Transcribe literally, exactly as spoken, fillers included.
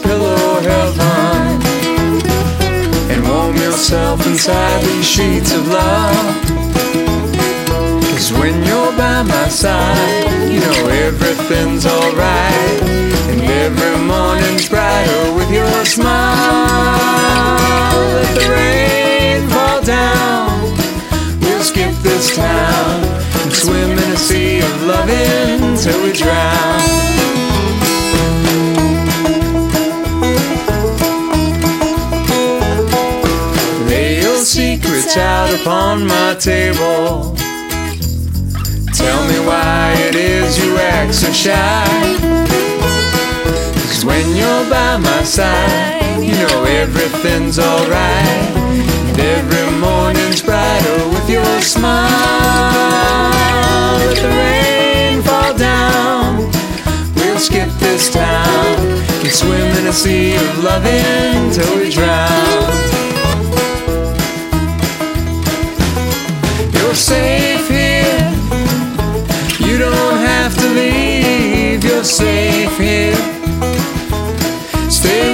pillow heaven and warm yourself inside these sheets of love. 'Cause when you're by my side, you know everything's alright, and every morning's brighter with your smile. Let the rain fall down, we'll skip this town and swim in a sea of loving till we drown. Lay your secrets out upon my table. Tell me why it is you act so shy. 'Cause when you're by my side, you know everything's alright, and every morning's brighter with your smile. Let the rain fall down, we'll skip this town and swim in a sea of loving till we drown.